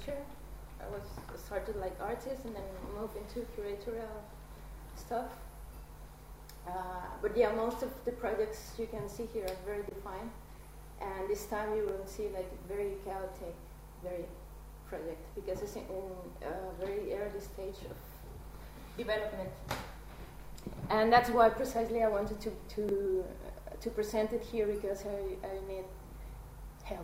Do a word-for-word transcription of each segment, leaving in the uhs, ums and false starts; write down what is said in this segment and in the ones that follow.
teacher. I was started like artist and then moved into curatorial stuff. Uh, but yeah, most of the projects you can see here are very defined. And this time you will see like very chaotic, very project because it's in a very early stage of development. And that's why precisely I wanted to to, uh, to present it here because I, I need help.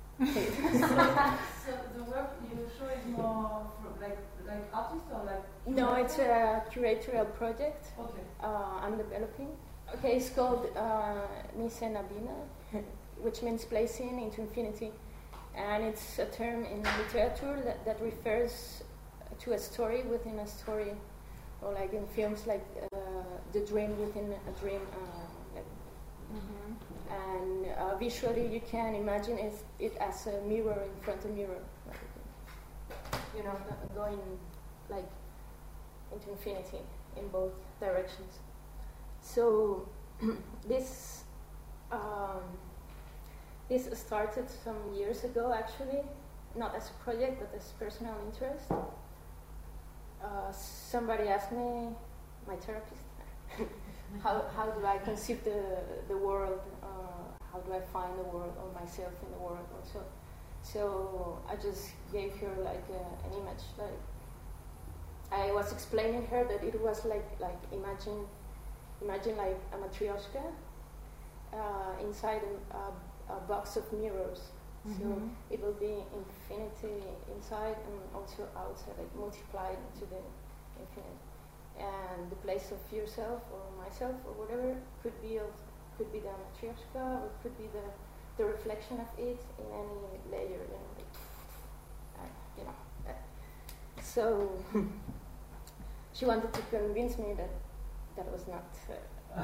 So the work you show is more for like like artist or like? No, it's a curatorial project. Okay. Uh, I'm developing. Okay, it's called uh, Mise en Abîme, which means placing into infinity, and it's a term in literature that, that refers to a story within a story, or like in films like uh, the dream within a dream. Uh, like mm-hmm. And uh, visually, you can imagine it, it as a mirror in front of mirror, like, you know, going like into infinity in both directions. So this um, this started some years ago, actually, not as a project but as personal interest. Uh, somebody asked me, my therapist, how how do I conceive the the world? Uh, how do I find the world or myself in the world? Also, so I just gave her like uh, an image. Like I was explaining her that it was like like imagine imagine like a matryoshka uh, inside a, a, a box of mirrors. Mm-hmm. So it will be infinity inside and also outside, like multiplied into the infinite. And the place of yourself or myself or whatever could be of, could be the matryoshka or could be the the reflection of it in any layer, you know. Like, uh, you know. Uh, so she wanted to convince me that that was not. Uh,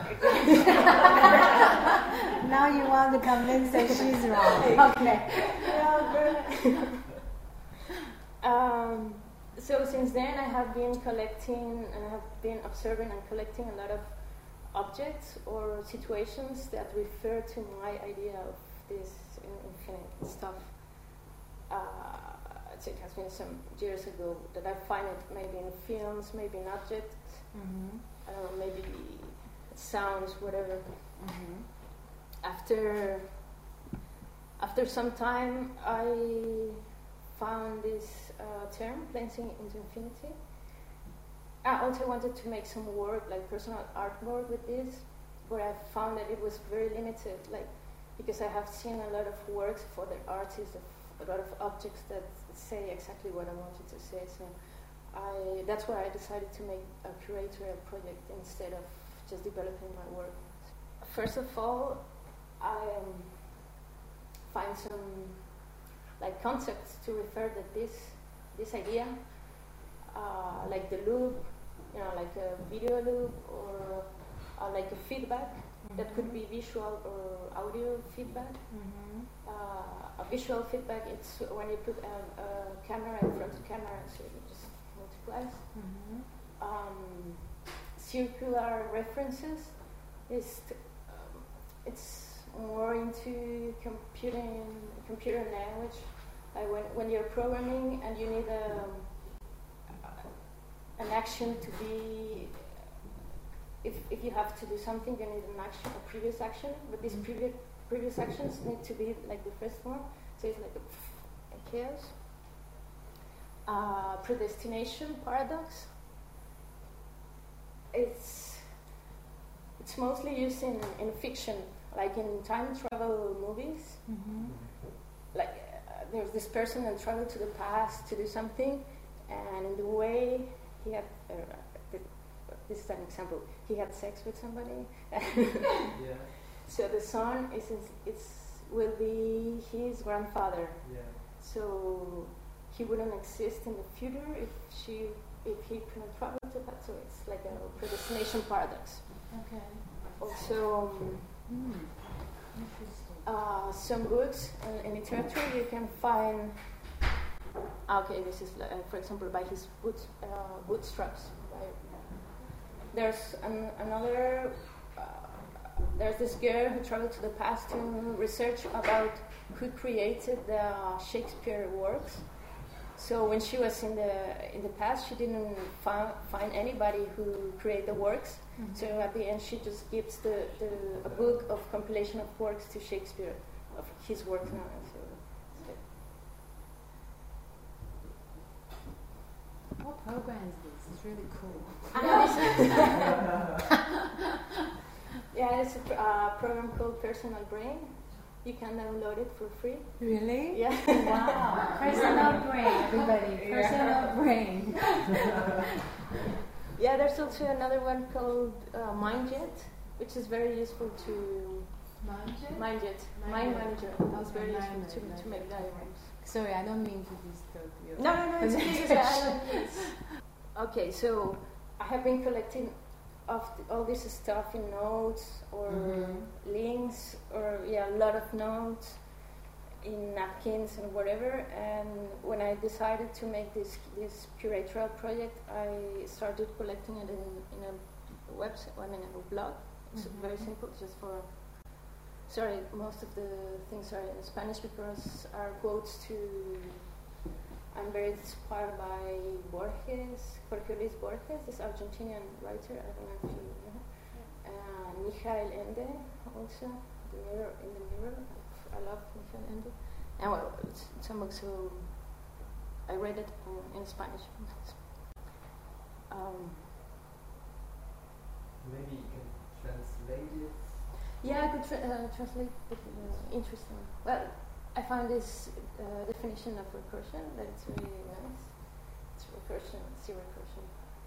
now you want to convince that she's wrong. Okay. um, so since then, I have been collecting and I have been observing and collecting a lot of objects or situations that refer to my idea of this infinite stuff. Uh, it has been some years ago that I find it maybe in films, maybe in objects, mm-hmm. I don't know, maybe sounds, whatever. Mm-hmm. After after some time, I found this uh, term, placing into infinity. I also wanted to make some work, like personal artwork with this, but I found that it was very limited, like because I have seen a lot of works for the artists, of a lot of objects that say exactly what I wanted to say. So I that's why I decided to make a curatorial project instead of just developing my work. First of all, I um, find some like concepts to refer that this this idea, uh, like the loop, you know, like a video loop or uh, like a feedback, mm-hmm. that could be visual or audio feedback. Mm-hmm. Uh, a visual feedback, it's when you put a, a camera in front of camera, so it just multiplies. Mm-hmm. Um, circular references is t- um, it's more into computing computer language, like when when you're programming and you need a, an action to be, if if you have to do something, you need an action, a previous action, but these previous previous actions need to be like the first one, so it's like a, a chaos. Uh, predestination paradox. It's it's mostly used in, in fiction, like in time travel movies. Mm-hmm. Like uh, there's this person that traveled to the past to do something, and in the way he had, uh, th- this is an example, he had sex with somebody. Yeah. So the son is it's will be his grandfather. Yeah. So he wouldn't exist in the future if she if he couldn't travel to that. So it's like a predestination paradox. Okay. Also, um, Mm. Interesting. uh, some books uh, in literature you can find. Okay, this is uh, for example by his boot, uh, bootstraps. Right? There's an, another. Uh, there's this girl who traveled to the past to research about who created the Shakespeare works, So when she was in the in the past, she didn't find find anybody who create the works. Mm-hmm. So at the end, she just gives the, the a book of compilation of works to Shakespeare, of his works now. So, What program is this? It's really cool. yeah, it's a uh, program called Personal Brain. You can download it for free. Really? Yeah. Wow. Personal brain, everybody. Personal brain. Yeah, there's also another one called uh, MindJet, which is very useful to MindJet? MindJet, Mind Mind Jet. Manager. It's Okay, very Mind useful to, Jet. to make diagrams. Sorry, I don't mean to disturb you. No, no, no, it's okay. It's, I don't need- okay, so I have been collecting of the, all this stuff in notes or Mhm. links or yeah, a lot of notes in napkins and whatever. And when I decided to make this this curatorial project, I started collecting it in, in a website. I mean, a blog. It's Mhm. very simple, just for. Sorry, most of the things are in Spanish because our quotes to. I'm very inspired by Borges, Jorge Luis Borges, this Argentinian writer. I don't know if you know. Uh, Michael Ende, also the mirror in the mirror. I love Michael Ende. And well, it's some books. So I read it uh, in Spanish. um, Maybe you can translate it. yeah, I could tra- uh, translate. It, uh, interesting. Well. I found this uh, definition of recursion that it's really nice. It's recursion, see recursion.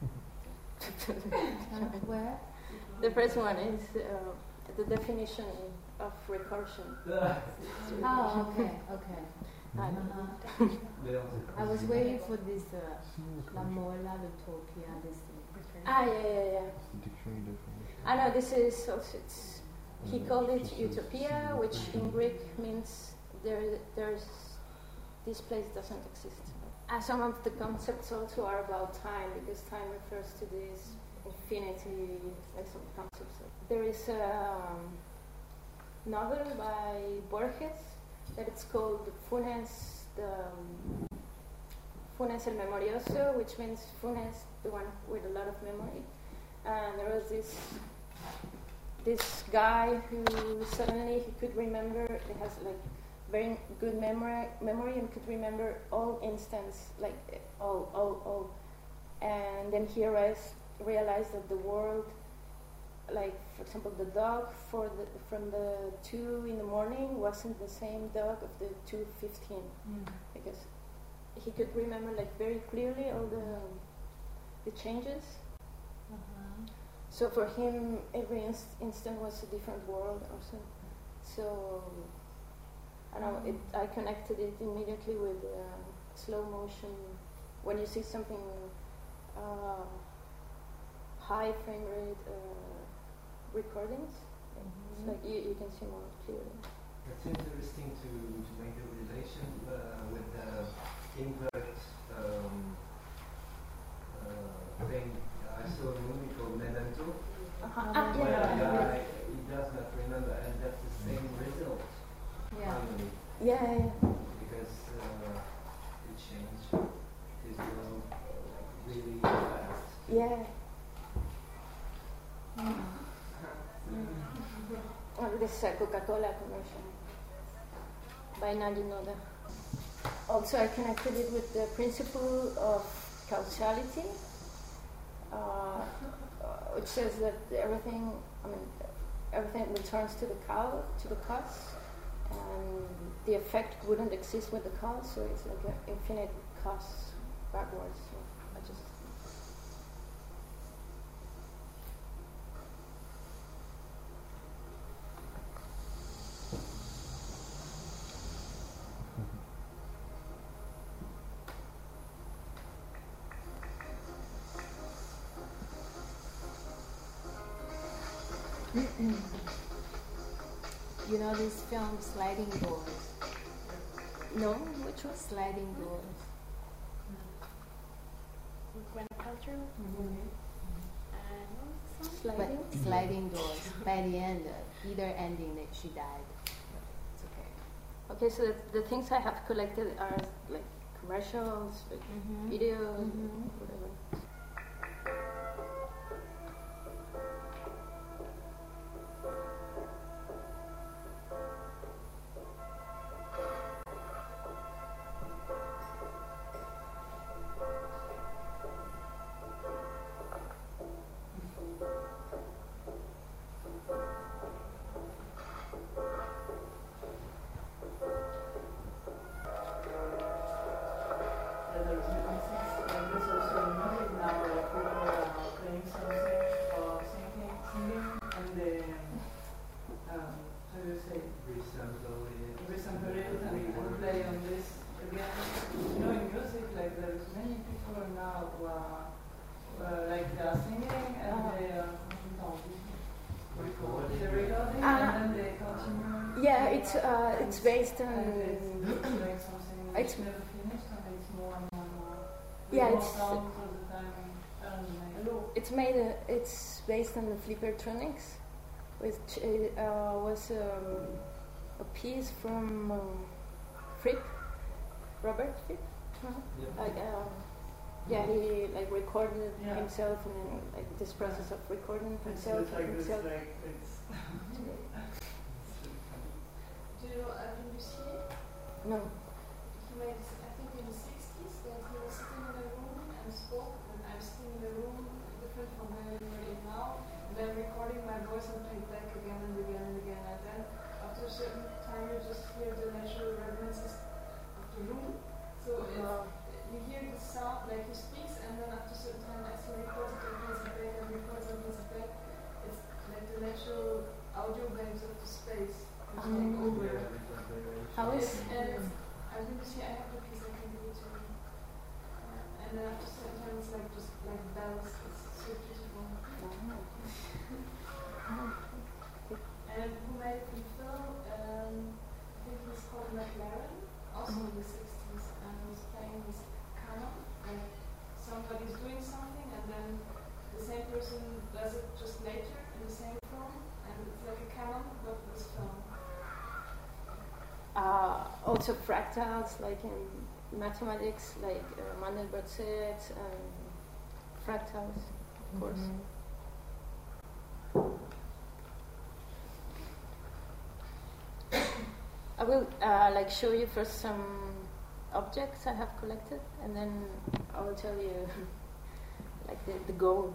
Uh, where? The first one is uh, the definition of recursion. Oh, okay, okay. I don't Uh-huh. Without I was waiting for this uh, La Mola, L'Utopia, this thing. Ah, yeah, yeah, yeah. Dictionary definition. I know this is also, it's, he called it utopia, which in Greek means there, there's, this place doesn't exist. Uh, some of the concepts also are about time, because time refers to this infinity, like some concepts. There is a um, novel by Borges that it's called Funes, the um, Funes el Memorioso, which means Funes, the one with a lot of memory. And there was this this guy who suddenly he could remember, he has like very good memory memory and could remember all instants, like all, all, all. And then he realized, realized that the world, like for example the dog for the, from the two in the morning wasn't the same dog of the two fifteen, Mm. because he could remember like very clearly all the the changes. Uh-huh. So for him, every inst- instant was a different world also. So I know it, I connected it immediately with uh, slow motion. When you see something uh, high frame rate uh, recordings, Mm-hmm. it's like you, you can see more clearly. It's interesting to, to make the relation uh, with the invert um, uh, thing. I saw a movie called Memento, Uh-huh. Ah, where yeah. the guy he does not remember, and that's the same result Yeah. finally, Yeah, yeah, yeah. because uh, it changed his world like really fast. Yeah. Mm. Well, this is a Coca-Cola commercial by Nagi Noda. Also, I connected it with the principle of causality, uh, uh, which says that everything, I mean, everything returns to the cause, to the cause, and the effect wouldn't exist with the cause, so it's like an infinite cause backwards. So I just. You know this film, Sliding Doors? No, which one? Sliding Doors. Gwyneth Paltrow. Mm-hmm. And what was the song? Sliding? But Sliding Doors. By the end, uh, either ending that she died. It's okay. Okay, so the, the things I have collected are like commercial commercials, like Mhm. video, Mhm. whatever. Yeah, there's music, and there's also music now, like people are playing something or singing, singing, and they, um, how do you say, Resample it. resample it and, and play on this again. You know, in music, like there's many people now who are, who are like they are singing and Uh-huh. they are Recording. they're recording Uh, and then they continue. Yeah, it's uh, it's based on. And it's like something It's- which never finished and it's more and more and more. With Yeah, more it's- sounds all the time. And like, It's made. Uh, it's based on the Flippertronics, which uh, was um, a piece from um, Fripp, Robert Fripp. Yeah. Like, um, yeah, he like recorded Yeah. himself, and then like this process of recording it's, himself, it's like this, himself. like it's. Do you know Alvin Lucier? No. He made, I think in the sixties, that he was sitting in a room and spoke, and I'm sitting in a room different from where you're in now, and then recording my voice and play it back again and again and again, and then after a certain time you just hear the natural resonances of the room. So it's, Uh, you hear the sound, like he speaks, and then after a certain time, as he records it and plays it back and records and plays it back, it's like the natural audio waves of the space which take Um, over. Yeah, reverberation. How is- And I think this year I have the piece, I can give it to you. Uh, and then after a certain time, it's like just like bells. It's so beautiful. And who made it in film? Um, I think he's called McLaren, also in the sixties, and he's playing this canon. Like somebody's doing something, and then the same person does it just later in the same film, and it's like a canon but with film. Uh, also fractals, like in mathematics, like uh, Mandelbrot sets and fractals, of course. Mhm. I will uh, like show you first some objects I have collected, and then I will tell you like the, the goal.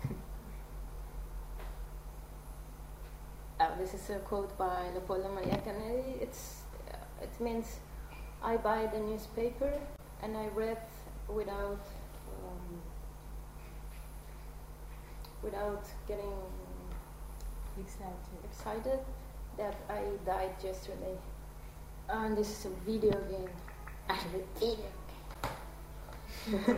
uh, this is a quote by Leopoldo Maria Canetti. It's uh, it means I buy the newspaper and I read without um, without getting Excited. excited that I died yesterday. And this is a video game. I have a video game.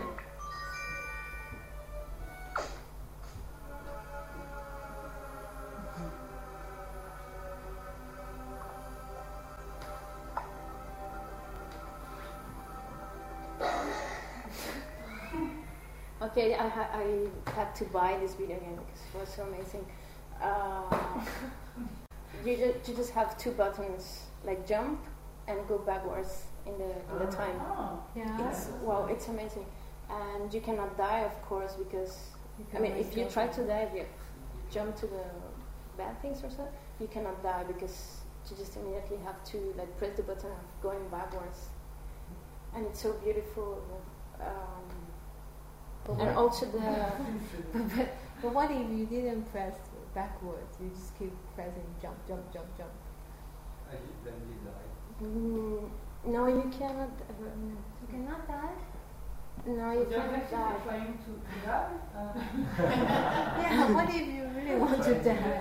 Okay, I, ha- I had to buy this video game because it was so amazing. Uh, you, ju- you just have two buttons, like jump and go backwards in the in the time. Oh, Yeah. It's wow, it's amazing, and you cannot die, of course, because You I can mean, always if you go try back. to die, if you jump to the bad things or so, you cannot die because you just immediately have to like press the button of going backwards, and it's so beautiful. Um, But and what- also the but, but what if you didn't press backwards? You just keep pressing jump, jump, jump, jump. I did- then you die. mm, no, you cannot. Um, You cannot die? no, you they're cannot actually die. trying to die. Uh, Yeah, what if you really want to die?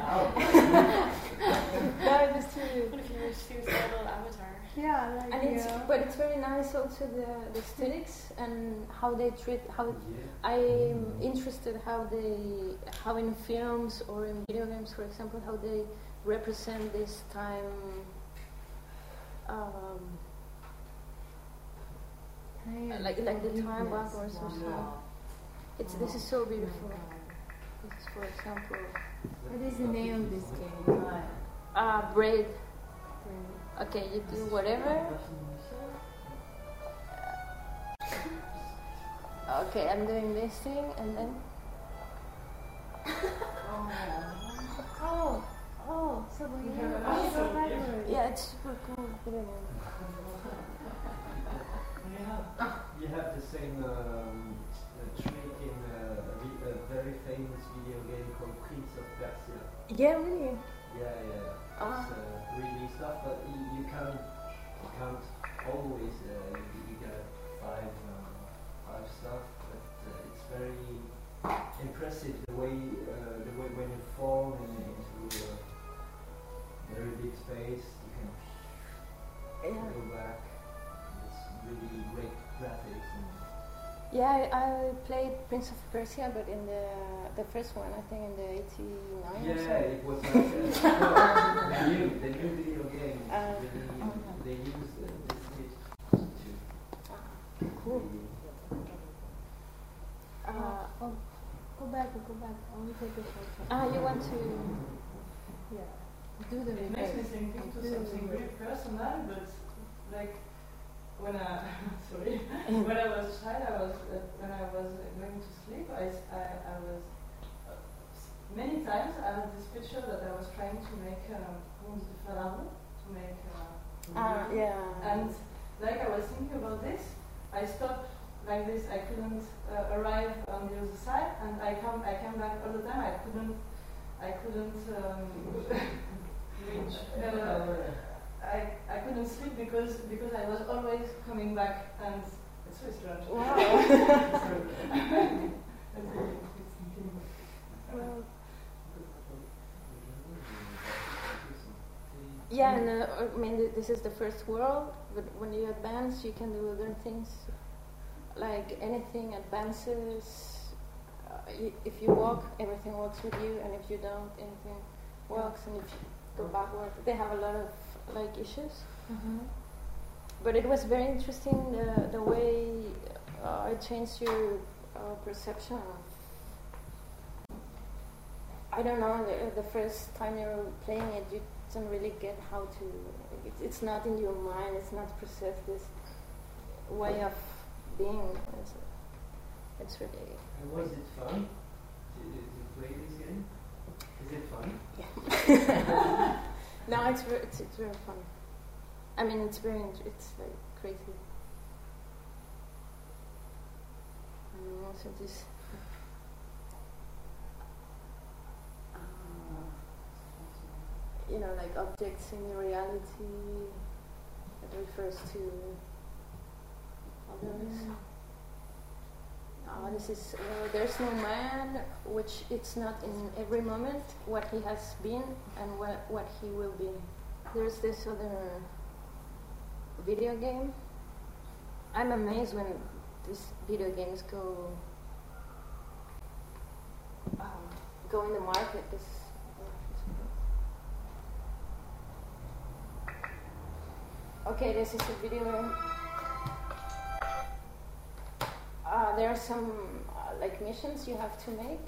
No, just to. What if you were suicidal avatar? Yeah, like, And it's, yeah. but it's very nice also the, the aesthetics and how they treat how Yeah. I'm interested how they how in films or in video games, for example, how they represent this time. Um, Time like- like the time forgiveness. backwards or so. Wow. it's this is so Oh my beautiful. God. This is, for example, What is the name of this game? uh, braid. Braid. Okay, you do whatever. Okay, I'm doing this thing and then. Oh, oh, so we Yeah. have oh, so backwards. Yeah, it's super cool. I don't know. Yeah. You have the same um, uh, trick in uh, a, vi- a very famous video game called Prince of Persia. Yeah, really. Yeah, yeah. Ah. It's uh, three D stuff, but you, you can't you can't always uh, you, you get five um, five stuff, but uh, it's very impressive the way uh, the way when you fall in, into a very big space, you can Yeah. go back. It's really great graphics. And Yeah, I, I played Prince of Persia, but in the the first one, I think in the eighty-nine or yeah, so. it was like uh, the new the new video game. Uh, really, they used uh, this bit to Ah, cool. really Uh, Oh, go back, go back. I want to take a photo. ah, you want to? Yeah. Do the It makes me reverse. think into Do the something very reverse. personal, but like when I sorry when I was a child, I was uh, when I was uh, going to sleep, I, s- I- I was uh, s- many times I had this picture that I was trying to make um, Conte de Pharaoh, to make uh, Ah, yeah. and like I was thinking about this, I stopped like this. I couldn't uh, arrive on the other side, and I come I came back all the time. I couldn't I couldn't um, reach. Uh, I, I couldn't sleep because because I was always coming back, and it's so strange. Wow. That's really interesting. Well, yeah, and uh, I mean, th- this is the first world, but when you advance, you can do other things. Like anything advances. Uh, y- if you walk, everything walks with you, and if you don't, anything walks. And if you go backward, they have a lot of like issues. Uh-huh. But it was very interesting the the way uh, it changed your uh, perception of. I don't know. The, the first time you're playing it, you don't really get how to. It's, it's not in your mind. It's not processed. This way of being. It's, it's really. And was it fun to, to play this game? Is it fun? Yeah. No, it's very, it's, it's very fun. I mean, it's very, int- it's like crazy. And also this, uh, you know, like objects in reality that refers to others. Uh, this is uh, there's no man, which it's not in every moment what he has been and what what he will be. There's this other video game. I'm amazed when these video games go um, go in the market. This okay, this is a video game. Uh, there are some uh, like missions you have to make,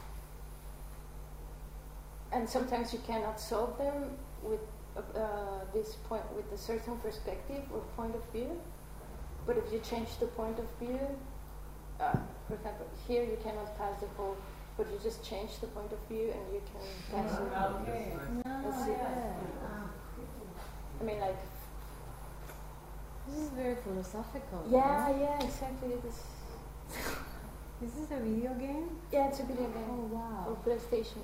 and sometimes you cannot solve them with uh, this point with a certain perspective or point of view. But if you change the point of view, uh, for example, here you cannot pass the hole, but you just change the point of view and you can pass it. Okay. No, That's it. yeah. I mean, like This is very philosophical. yeah, no? yeah, exactly. This Is this a video game? yeah, it's a video game. Oh Or wow. PlayStation.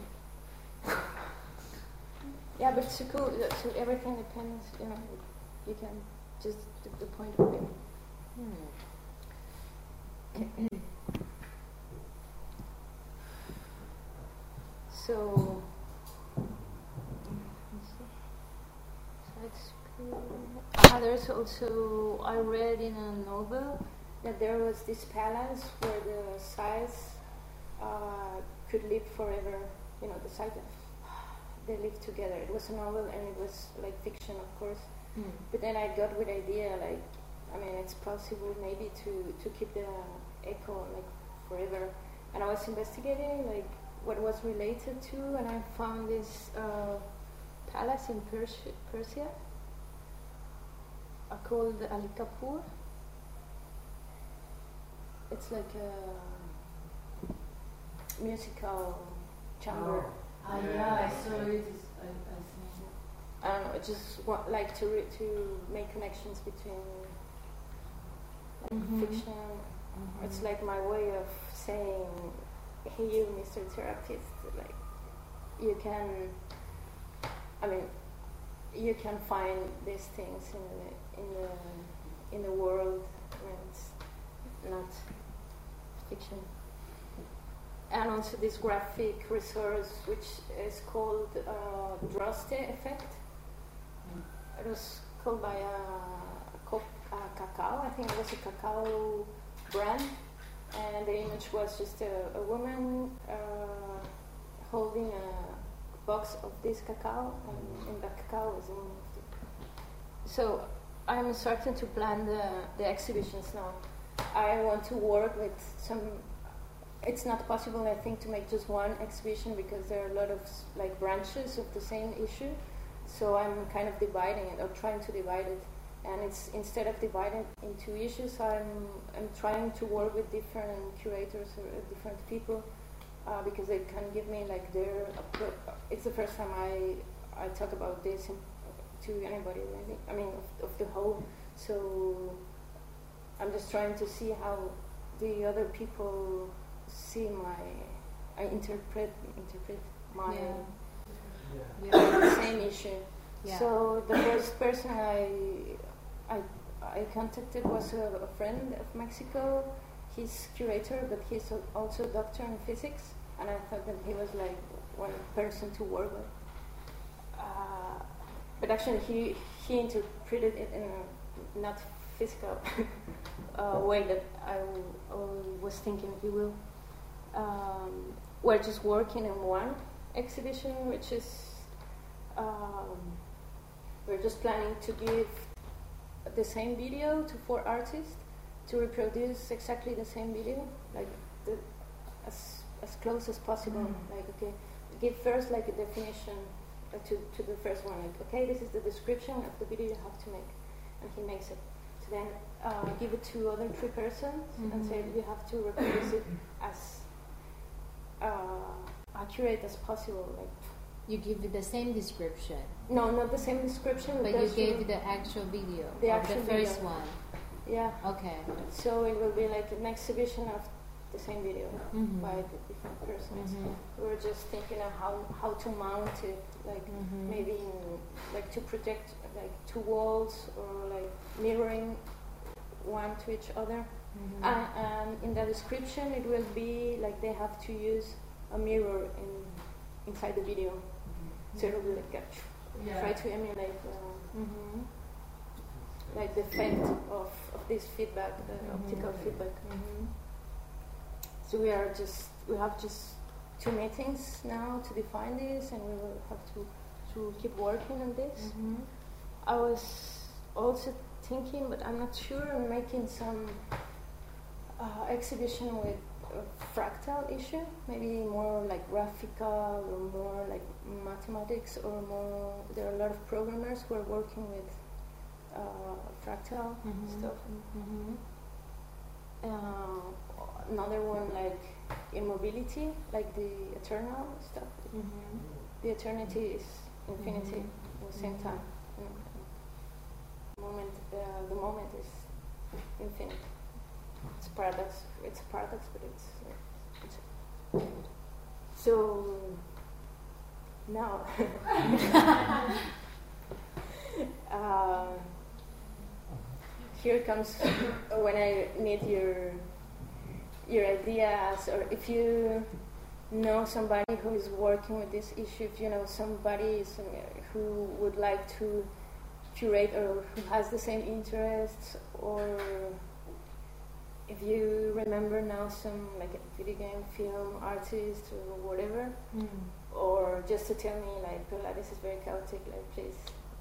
Yeah, but it's cool. uh, So everything depends. You know, you can just the, the point of view. Hmm. So, side screen. Ah, there's also I read in a novel that there was this palace where the sides uh, could live forever. You know, the sides they lived together. It was a novel and it was like fiction, of course. Hmm. But then I got with idea like, I mean, it's possible maybe to, to keep the echo like forever. And I was investigating like what was related to, and I found this uh, palace in Persia, Persia uh, called Ali Kapur. it's like a musical chamber. Ah, yeah, I saw it. It's, I, I think. I don't know. I just want like to re- to make connections between like, Mhm. fiction. Mhm. It's like my way of saying, "Hey, you, Mister Therapist, like you can. I mean, you can find these things in the in the in the world. I mean, it's not fiction." And also this graphic resource, which is called uh, Droste Effect. It was called by a, co- a cacao. I think it was a cacao brand, and the image was just a, a woman uh, holding a box of this cacao, and in that cacao was a woman. So I'm starting to plan the, the exhibitions now. I want to work with some. It's not possible, I think, to make just one exhibition because there are a lot of like branches of the same issue. So I'm kind of dividing it, or trying to divide it. And it's instead of dividing into issues, I'm I'm trying to work with different curators or different people uh, because they can give me like their. Appro- it's the first time I I talk about this in, to anybody really. I mean, of, of the whole. So I'm just trying to see how the other people see my. I interpret interpret my. Yeah. Yeah. Yeah. the same issue. Yeah. So the first person I I, I contacted was a, a friend of Mexico. He's curator, but he's a, also a doctor in physics, and I thought that he was like one person to work with. Uh, but actually, he he interpreted it in a not physical uh, way that I w- uh, was thinking, if you will. Um, we're just working in one exhibition, which is um, we're just planning to give the same video to four artists to reproduce exactly the same video, like the, as as close as possible. Mm. Like okay, give first like a definition uh, to to the first one. Like okay, this is the description of the video you have to make, and he makes it. So then uh, give it to other three persons Mhm. and say you have to reproduce it as uh, accurate as possible. Like You give it the same description, no, not the same description, but you just gave you- it the actual video The of actual the first video. one. yeah. Okay. So it will be like an exhibition of the same video Mhm. by the different persons. Mhm. We were just thinking of how how to mount it, like Mhm. maybe in, like to project like two walls or like mirroring one to each other. Mhm. And, and in the description, it will be like they have to use a mirror in inside the video. So it will be like a, Yeah. try to emulate uh, Mhm. like the effect of, of this feedback, the Mhm. optical feedback. Mhm. So we are just we have just two meetings now to define this, and we will have to to keep working on this. Mhm. I was also thinking, but I'm not sure, on making some uh, exhibition with a fractal issue, maybe more like graphical or more like mathematics, or more. There are a lot of programmers who are working with uh, fractal Mhm. stuff. Mhm. Uh, another one like immobility, like the eternal stuff. Mhm. The eternity is infinity Mhm. at the same Mhm. time. Mm. Moment, uh, the moment is infinite. It's a paradox. It's a paradox, but it's, it's so now. uh, here comes when I need your your ideas, or if you know somebody who is working with this issue, if you know somebody some, who would like to curate or who has the same interests, or if you remember now some like a video game, film artist or whatever, Mm. or just to tell me like, Paula, this is very chaotic, like please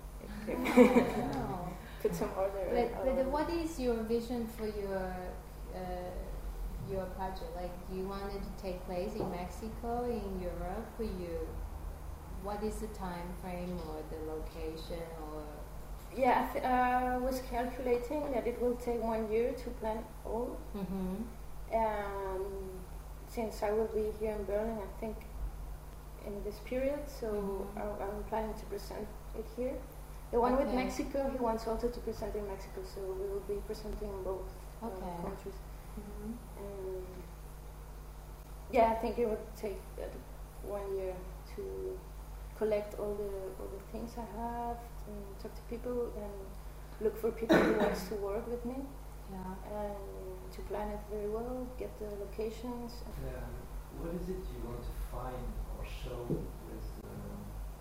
Oh. put some order. But, but um, what is your vision for your uh, your project? Like, do you want it to take place in Mexico, in Europe? Or you, what is the time frame or the location or? Yeah, I th- uh, was calculating that it will take one year to plan it all, Mm-hmm. um, since I will be here in Berlin, I think in this period, so Mhm. I, I'm planning to present it here. The one with Okay. Mexico, he wants also to present in Mexico, so we will be presenting in both uh, Okay. countries. Mhm. Um, yeah, I think it would take uh, one year to collect all the all the things I have, and talk to people, and look for people who wants to work with me, Yeah. and to plan it very well, get the locations. Um, what is it you want to find or show with um,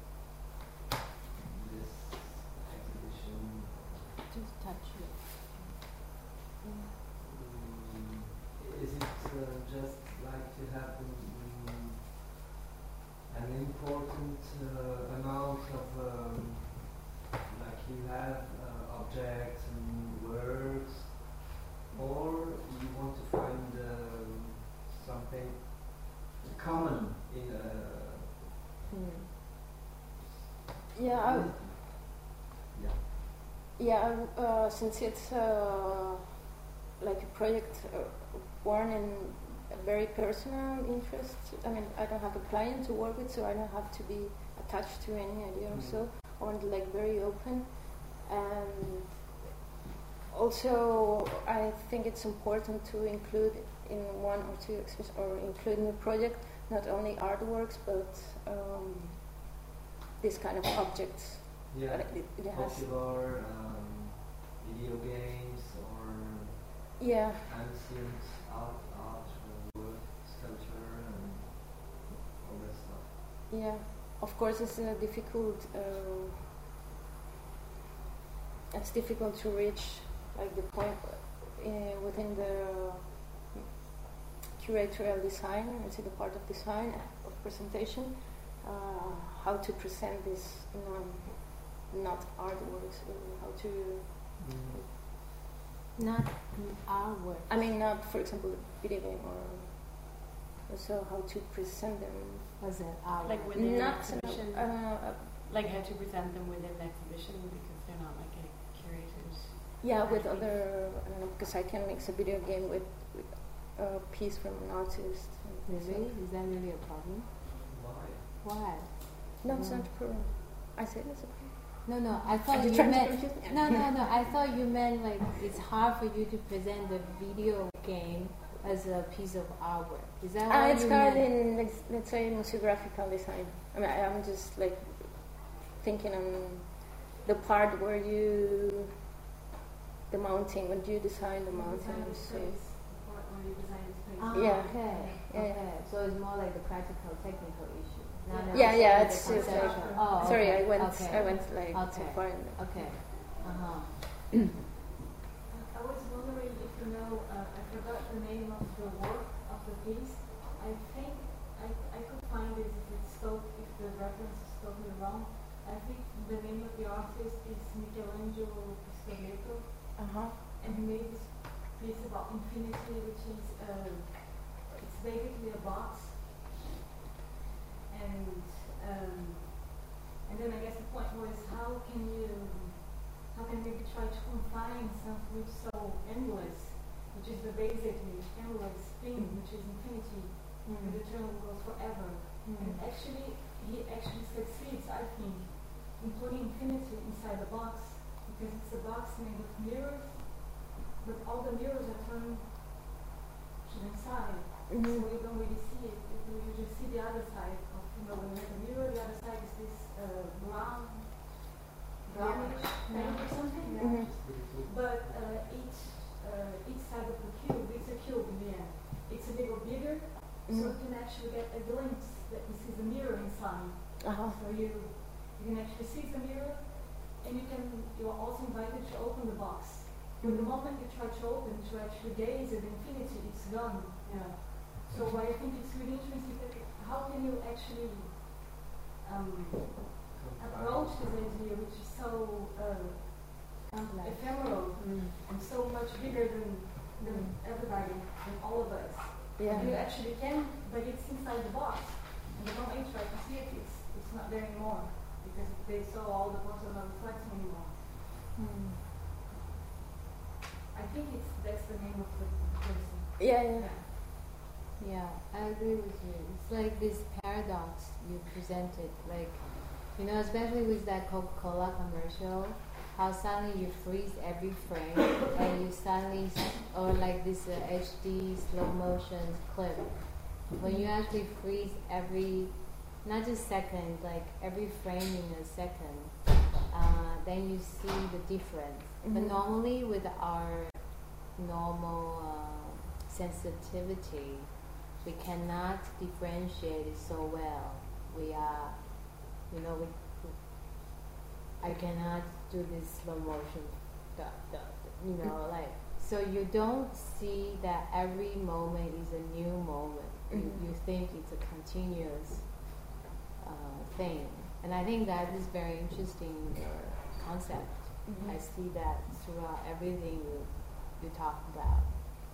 this exhibition? Just touch it. Mm, is it uh, just like to have mm, an important uh, amount of, um, like you have uh, objects and words, or you want to find um, something common in a Hmm. Yeah, I, yeah. yeah. I, uh, since it's uh, like a project uh, born in a very personal interest. I mean, I don't have a client to work with, so I don't have to be attached to any idea or so. I want it like very open, and also I think it's important to include in one or two exhibits, or include in the project, not only artworks but um, this kind of objects. Yeah, It, it has, popular um, video games or yeah, ancient art, art, uh, work, sculpture, and all that stuff. yeah. Of course, it's uh, difficult. Uh, it's difficult to reach like the point uh, within the curatorial design, it's the part of design of presentation, uh, how to present this, um, not artworks, uh, how to. Mm. Not our work. I mean, not for example a video game, or also how to present them. Was it our Like work? within an Not exhibition, uh, uh, like how to present them within an exhibition because they're not like a curator's. yeah, with other, I don't know, because I can mix a video game with, with a piece from an artist. and so- Really? Is that really a problem? Why? Why? No, it's Mm. not a problem. I said it's a problem. No, no. I thought Are you you trying to meant. confuse me? No, no, no. I thought you meant like it's hard for you to present the video game as a piece of artwork. Is that Ah, what it's you hard meant? in, let's, let's say, museographical design. I mean, I, I'm just like thinking on the part where you, the mounting, when you design the mountain. Design the So, space, or when you design the space. Ah, Yeah. Okay. Yeah, yeah. Okay. So it's more like the practical, technical issue. Not Yeah, necessarily yeah, the it's just like- conceptual. Oh, sorry, okay. I went, Okay. I went like too Okay. far in there. Okay. Uh huh. I was wondering if you know, uh, I forgot the name of the work of the piece. I think I, I could find it if it's spelled, if the reference is totally wrong. I think the name of the artist is Michelangelo Pistoletto, Uh huh. and he made this piece about infinity, which is uh, it's basically a box. And um, and then I guess the point was, how can you how can we try to confine something which is so endless, which is the basically endless thing, which is infinity, and the term goes forever. And actually, he actually succeeds, I think, in putting infinity inside the box, because it's a box made of mirrors, but all the mirrors are turned to the side, so Mhm. you don't really see it. You, you just see the other side of, you know, when you have a mirror, the other side is this uh, brown, brownish paint or something. Mhm. But uh, each uh, each side of the cube, it's a cube in the end. It's a little bigger, so Mhm. you can actually get a glimpse that this is a mirror inside. Uh huh. So you you can actually see the mirror, and you can you are also invited to open the box. But the moment you try to open to actually gaze at infinity, it's gone. Yeah. So what I think it's really interesting that how can you actually um, approach this idea, which is so uh, Complex. ephemeral Mm. and so much bigger than than everybody, than all of us. Yeah. You actually can, but it's inside the box. And the moment you try to see it, it's it's not there anymore because they saw all the parts are not reflecting anymore. Mm. I think it's that's the name of the person. Yeah, yeah. Yeah. Yeah, I agree with you. It's like this paradox you presented, like, you know, especially with that Coca-Cola commercial, how suddenly you freeze every frame and you suddenly, or like this uh, H D slow motion clip, when you actually freeze every, not just second, like every frame in a second, uh, then you see the difference. Mm-hmm. But normally with our normal uh, sensitivity, we cannot differentiate it so well. We are, you know, we, I cannot do this slow motion, duh, duh, you know, like, so you don't see that every moment is a new moment. You, Mhm. you think it's a continuous uh, thing. And I think that is very interesting in your concept. Mhm. I see that throughout everything you, you talk about.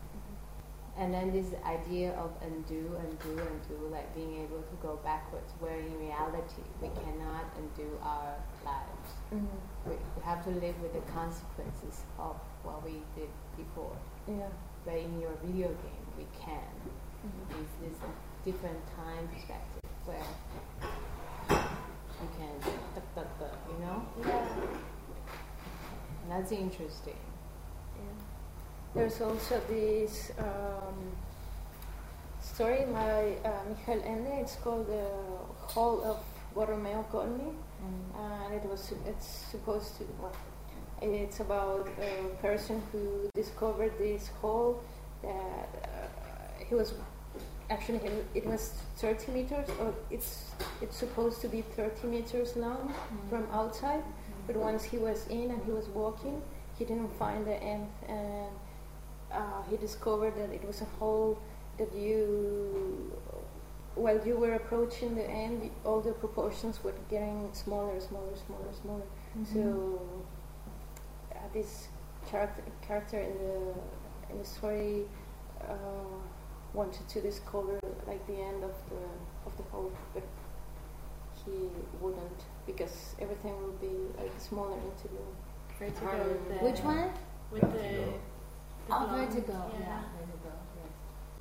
And then this idea of undo, undo, undo, like being able to go backwards, where in reality we cannot undo our lives. Mhm. We, we have to live with the consequences of what we did before. Yeah. But in your video game, we can. Mhm. It's this different time perspective where you can, duh, duh, duh, you know? Yeah. And that's interesting. Yeah. There's also this um, story by uh, Michael Ende. It's called The Hall of Borromeo Colony, Mm. and it was it's supposed to. Well, it's about a person who discovered this hole that uh, he was actually it, it was thirty meters, or it's it's supposed to be thirty meters long Mm. from outside, but once he was in and he was walking, he didn't find the end, and uh, he discovered that it was a hole that you, while you were approaching the end, all the proportions were getting smaller, smaller, smaller, smaller. Mhm. So uh, this character, character in the in the story uh, wanted to discover like the end of the of the hole, but he wouldn't, because everything will be like smaller into the. Vertigo. Um, the, Which one? With the. Vertigo. the Oh, blonde, Vertigo. Yeah. Yeah, Vertigo. Yes.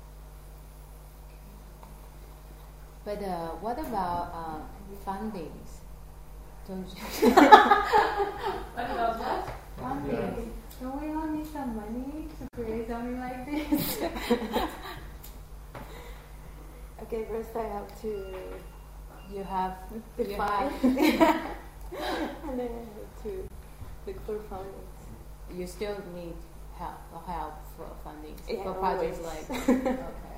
But uh, what about uh, fundings? Don't you? What about what? Fundings. Don't we all need some money to create something like this? Okay, first I have to You have define, You, have, and then I have to look for fundings. you still need help help for funding Yeah, for projects always. like okay.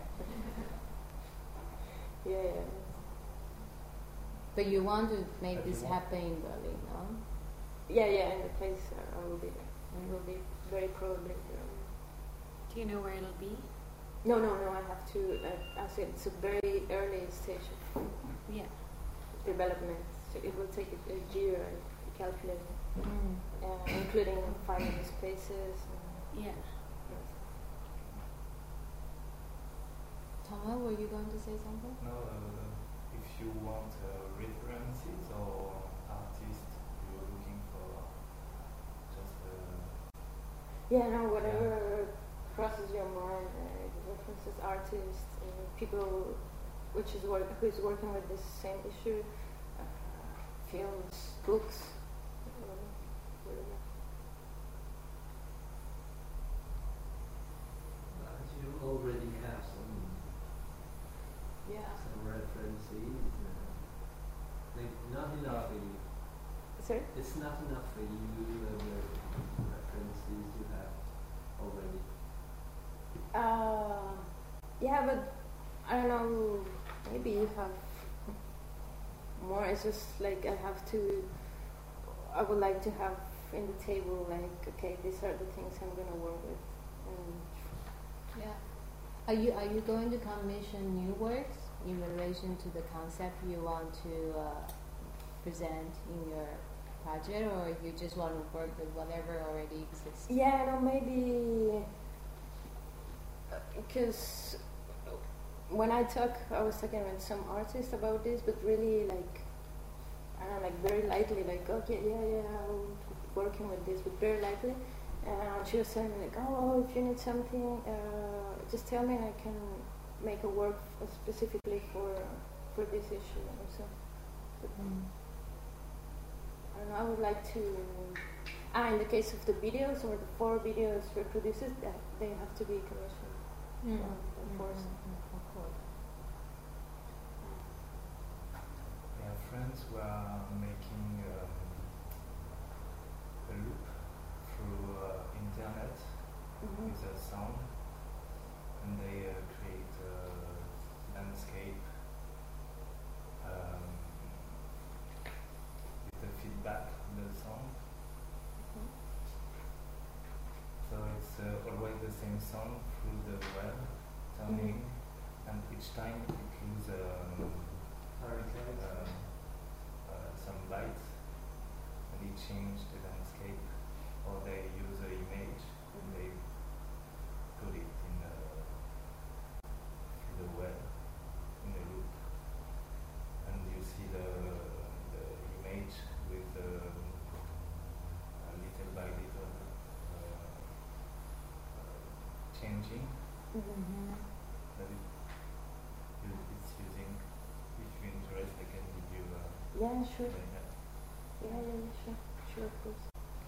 Yeah, yeah. But you want to make this happen in Berlin, no? Yeah, yeah, in the place uh, I will be there. It will be very probably there. Do you know where it'll be? No, no, no, I have to, uh, as it's a very early stage of Yeah. development, so it will take a, a year, I calculate, Mm. uh, including finding the spaces. And, Yeah. yes. Thomas, were you going to say something? No, uh, if you want uh, references or artists, you're looking for just uh, Yeah, no, whatever crosses your mind, uh, references, artists, uh, people which is work, who is working with this same issue, uh, films, books, whatever, whatever. But you already have some Yeah. some references. Uh, like not enough for you. Sorry? It's not enough for you. Uh, the references you have already. Uh, yeah, but I don't know, maybe you have more. It's just like I have to, I would like to have in the table, like, okay, these are the things I'm going to work with. And Yeah. Are you are you going to commission new works in relation to the concept you want to uh, present in your project, or you just want to work with whatever already exists? yeah, no, maybe, because when I talk, I was talking with some artists about this, but really like, I don't know, like very lightly, like, okay, yeah, yeah, I'm working with this, but very lightly. And she was telling me like, oh, if you need something, uh, just tell me and I can make a work f- specifically for for this issue also. But Mm. I don't know. I would like to. Ah, in the case of the videos or the four videos reproduced, that they have to be commissioned, Mm. um, of Mm, course. mm, mm, of course. We have friends who are making um, a loop through uh, internet Mhm. with a sound, and they uh, create a landscape um, with the feedback of the sound. Mhm. So it's uh, always the same sound through the web, turning, and each time it uses um, Hurricanes. um, uh, some lights, and they change the landscape, or they use an image and they put it in the, through the web, in the loop, and you see the, the image with um, uh, little by little uh, uh, changing, Mhm. Mhm. but it, it- it's using, if you're interested, I can give you uh, Yeah, sure. the, Yeah, yeah, yeah, sure, sure, of course.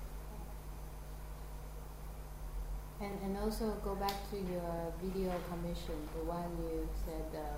And and also go back to your video commission, the one you said uh,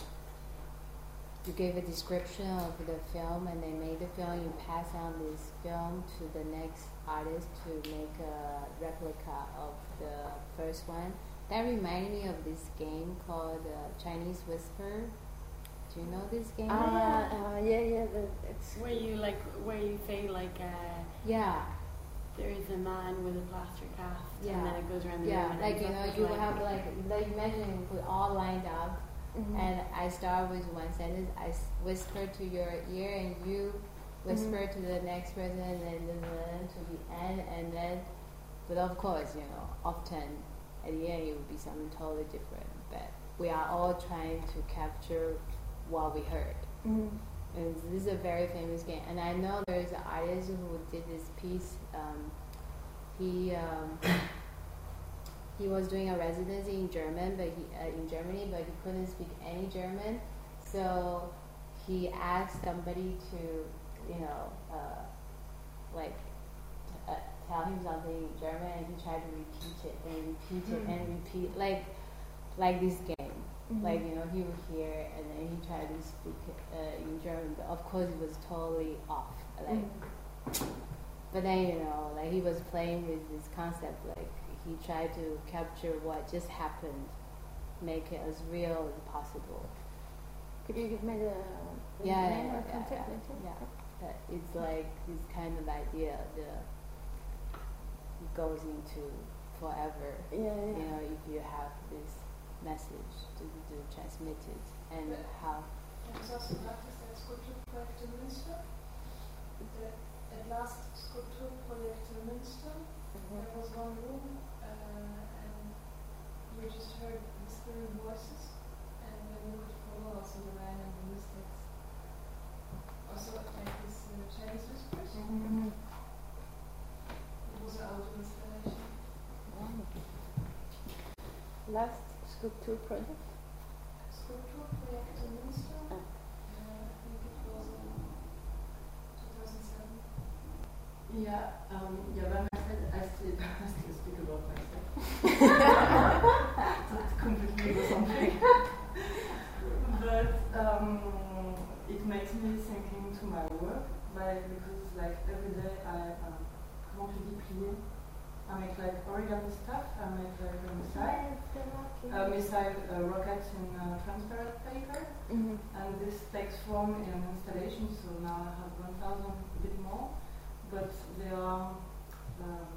you gave a description of the film and they made the film. You pass on this film to the next artist to make a replica of the first one. That reminded me of this game called uh, Chinese Whisper. Do you know this game? Ah, uh, yeah, yeah, the, it's. Where you like, where you say like, uh, Yeah. there is a man with a plaster cast, Yeah. and then it goes around the Yeah, room. and like you ends know, up with, you like, have like, like imagine you put all lined up, Mhm. and I start with one sentence. I s- whisper to your ear, and you whisper Mhm. to the next person, and then, then to the end, and then. But of course, you know, often at the end it would be something totally different. But we are all trying to capture what we heard. Mhm. And this is a very famous game. And I know there is an artist who did this piece. Um, he um, he was doing a residency in German, but he uh, in Germany, but he couldn't speak any German. So he asked somebody to, you know, uh, like t- uh, tell him something in German, and he tried to repeat it and repeat it Mm. and repeat, like like this game. Mhm. Like, you know, he would hear and then he tried to speak uh, in German, but of course it was totally off. Like, Mhm. but then, you know, like he was playing with this concept, like he tried to capture what just happened, make it as real as possible. Could you give me the, the Yeah, name yeah, or yeah, concept yeah, later? yeah. That it's like this kind of idea, the it goes into forever. Yeah, yeah. You know, if you have this message to, to transmit it, and how. There's also an artist at Skulpturprojekt in Münster. The, at last Skulpturprojekt in Münster, Mhm. there was one room uh, and you just heard whispering voices, and then you could follow also the man and the mystics. Also like this uh, Chinese whispers. Mhm. It was an audio installation. Last sculpture project. Skulpturprojekt in Münster. Ah. Uh, I think it was in two thousand seven. Yeah, um, yeah, by myself, I still, I still speak about myself. So it's completely or something. But um, it makes me thinking to my work, like, because like every day I, um, comment tu dis plier? I make like origami stuff, I make like a missile, a missile uh, rocket in uh, transparent paper. Mhm. And this takes form in installation, so now I have one thousand, a bit more, but they are, um,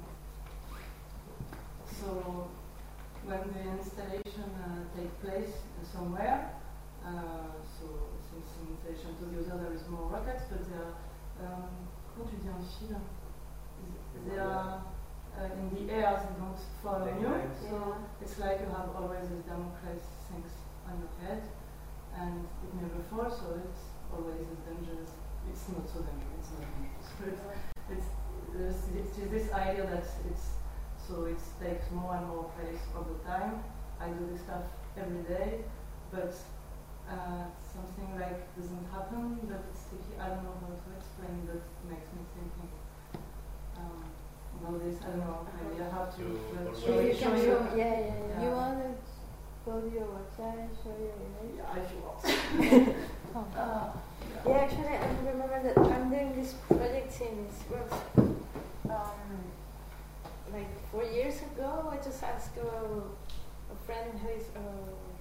so when the installation uh, takes place somewhere, uh, so since the installation to the other there is more rockets, but they are, um, comment tu dis en fil? They are uh, in the air, they don't follow you, so it's like you have always this Damocles things on your head. And it never falls, so it's always as dangerous. It's not so dangerous, it's not dangerous. But it's, it's, it's this idea that it's, so it takes more and more place all the time. I do this stuff every day, but uh, something like doesn't happen, that it's sticky. I don't know how to explain. That makes me thinking um, about this. I don't know. Maybe I have to You uh, already show, Yeah, you- you show can you. show, yeah, yeah, yeah. You want to go to your website and show your image? Yeah, I feel lost. Oh. Uh, yeah, actually, I remember that I'm doing this project since well, um, like four years ago. I just asked a, a friend who is a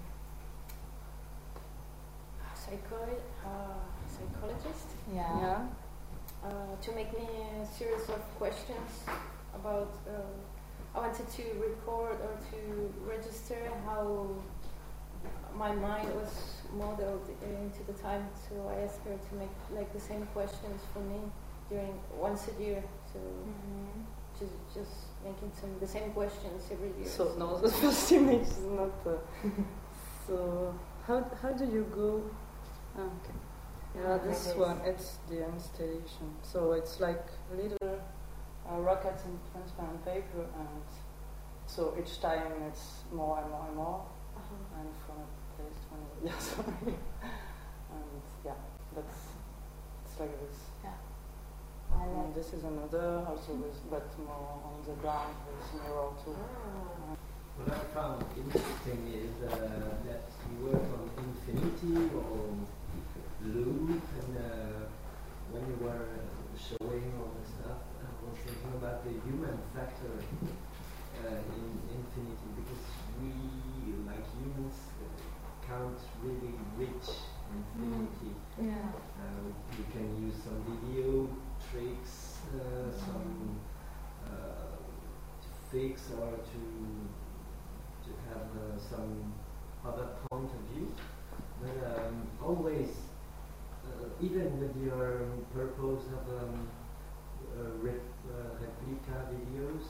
psycholo- uh, psychologist Yeah. uh, to make me a series of questions about. Uh, I wanted to record or to register how my mind was modeled into the time, so I asked her to make like the same questions for me during once a year, so Mm-hmm. just just making some the same questions every year. So no, the first image is not. Uh, so how how do you go? Ah, okay. Yeah, this Like one it's the installation. So it's like little uh, rockets in transparent paper, and so each time it's more and more and more, Uh-huh. and from a place to another. Yeah, sorry. And yeah, that's it's like this. I And like. this is another also with, but more on the ground with mirror too. Ah. What I found interesting is uh, that you work on infinity or loop, and uh, when you were showing all the stuff, I was thinking about the human factor uh, in infinity, because we, like humans, uh, can't really reach infinity. Yeah. Uh, you can use some video tricks, uh, some uh, to fix or to to have uh, some other point of view. But um, always, uh, even with your purpose of um, uh, rep, uh, replica videos,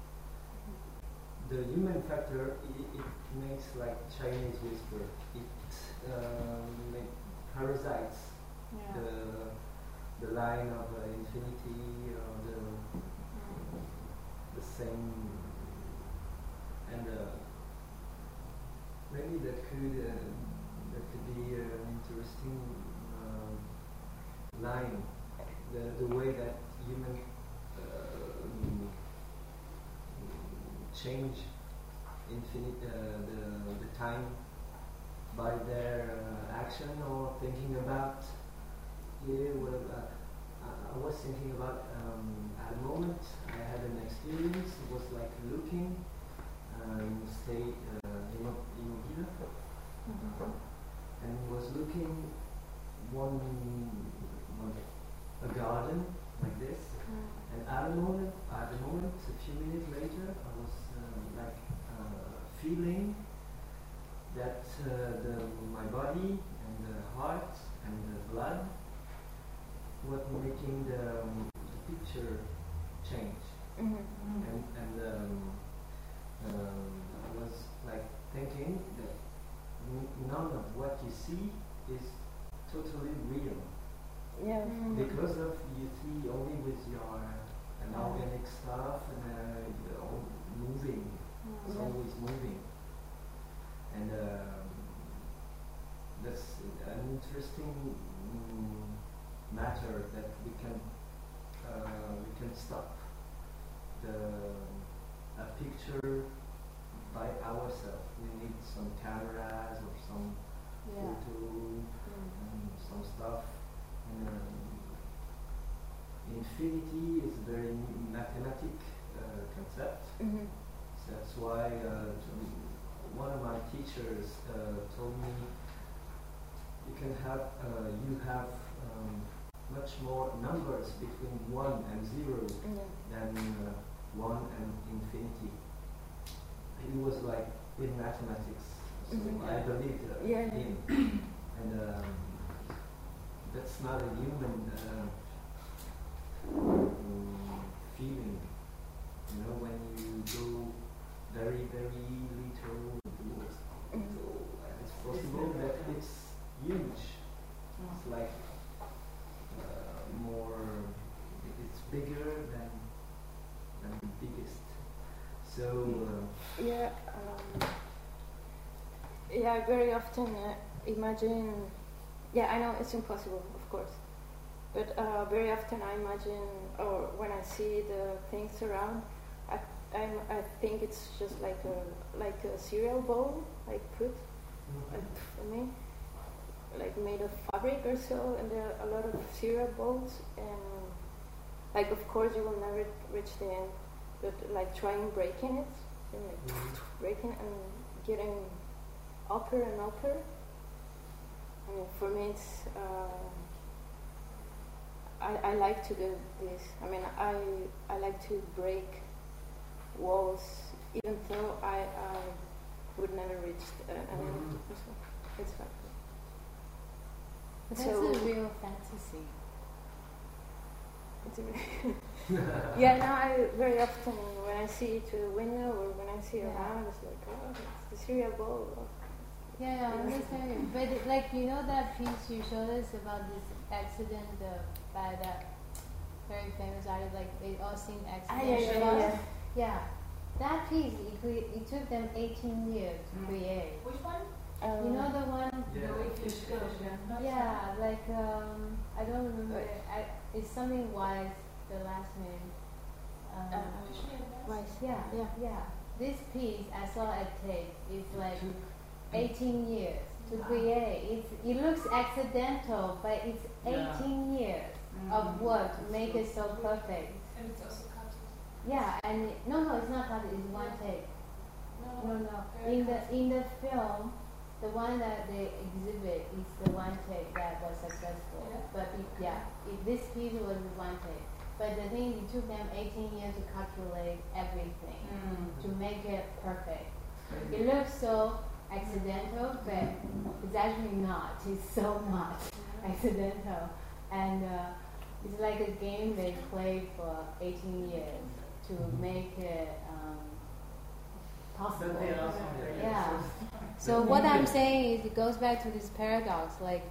the human factor, it, it makes like Chinese whisper. It um, make parasites Yeah. the the line of uh, infinity or the the same, and uh, maybe that could uh, that could be uh, an interesting um, line, the the way that human uh, change infinite uh, the the time by their uh, action or thinking about. Yeah, well, uh, I, I was thinking about um, at a moment I had an experience. It was like looking uh, in state uh, in immobile, and was looking one, one a garden like this. And at a moment, at a moment, a few minutes later, I was uh, like uh, feeling that uh, the my body and the heart and the blood was making the, um, the picture change, Mm-hmm. and and um, um, I was like thinking that n- none of what you see is totally real, Yeah. because of you see only with your an organic stuff and uh, you're all moving, it's Yeah. always moving, and um, that's an interesting mm, matter that we can uh, we can stop the a picture by ourselves. We need some cameras or some Yeah. photo and some stuff. And, um, infinity is a very mathematic uh, concept. Mm-hmm. So that's why uh, to- one of my teachers uh, told me you can have uh, you have um, much more numbers between one and zero Yeah. than uh, one and infinity. He was like in mathematics, so Mhm. I believed uh, Yeah, yeah. him. And um, that's not a human uh, mm, feeling. You know, when you go very, very little towards Mhm. so it's possible that it's huge. It's like uh, more, it's bigger than than the biggest. So uh, Yeah. Um, Yeah, very often uh, imagine. Yeah, I know it's impossible, of course, but uh, very often I imagine, or when I see the things around, I I'm, I think it's just like a like a cereal bowl, like put, like for me, like made of fabric or so, and there are a lot of cereal bowls, and like of course you will never reach the end, but like trying breaking it, and like Mm-hmm. breaking and getting upper and upper. I mean, for me, it's uh, I I like to do this. I mean, I I like to break walls, even though I I would never reach uh, an end. Mhm. So it's fun. That's So- a real fantasy. It's really yeah, now I very often when I see it through the window or when I see Yeah. around, it's like, oh, it's the cereal bowl. Yeah, yeah, I understand you. But it, like you know that piece you showed us about this accident uh, by that very famous artist, like they all sing accident. Ah, yeah, yeah, yeah, yeah. Yeah, that piece it, cre- it took them eighteen years to Mm. create. Which one? Um, You know the one? Yeah. Fish fish, yeah. Yeah, like um, I don't remember. I, it's something Wise, the last name. Um, Uh, Wise. yeah, Yeah. yeah. This piece I saw at Tate. It's like eighteen years to create. It's, it looks accidental, but it's Yeah. eighteen years of work to make it so perfect. And it's also cut. Yeah, and it, no, no, it's not cut. It's one take. No, no. In the in the film, the one that they exhibit is the one take that was successful. Yeah. But it, yeah, it, this piece was the one take. But the thing, it took them eighteen years to calculate everything to make it perfect. It looks so accidental, but it's actually not. It's so not accidental, and uh, it's like a game they played for eighteen years to make it um, possible. But they also Yeah. So what I'm saying is, it goes back to this paradox. Like,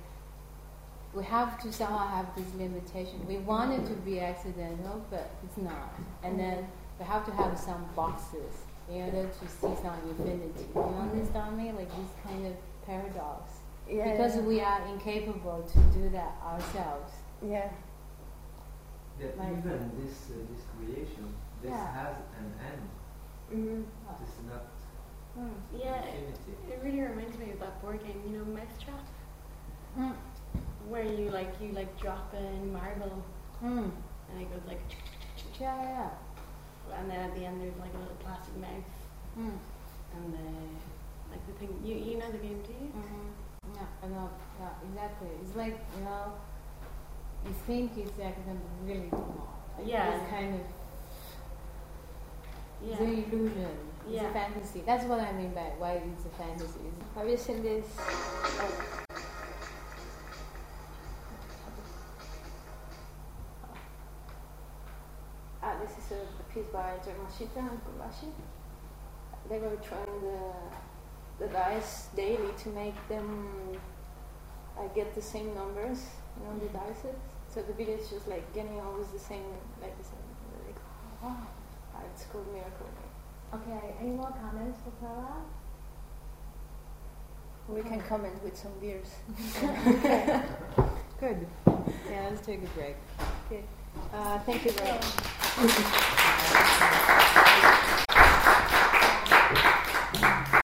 we have to somehow have this limitation. We want it to be accidental, but it's not. And then we have to have some boxes in order to see some infinity. You understand me? Like this kind of paradox. Yeah, Because yeah. we are incapable to do that ourselves. Yeah. That Like- even this uh, this creation, this Yeah. has an end. Mm-hmm. This is not Mm. Yeah, infinity. it really reminds me of that board game, you know, Mousetrap, Mm. where you like you like drop in marble Mm. and it goes like, Yeah, yeah. and then at the end there's like a little plastic mouth Mm. and the like the thing. You you know the game, do you? Mm-hmm. Yeah, I know. Yeah, exactly. It's like, you know, you think it's accidental, but really it's not. Like Yeah. It's kind of Yeah. it's an illusion. It's Yeah. a fantasy. That's what I mean by why it's a fantasy. It's, Have you seen this? Oh. Ah, this is a, a piece by Yamashita and Kobashi. They were trying the the dice daily to make them uh, get the same numbers, you know, the dice. So the video is just like getting always the same, like the same. Like, wow, ah, it's called Miracle. okay, any more comments for Clara? We can comment with some beers. Okay. Good. Yeah, let's take a break. Okay. Uh, thank you very much. Thank you.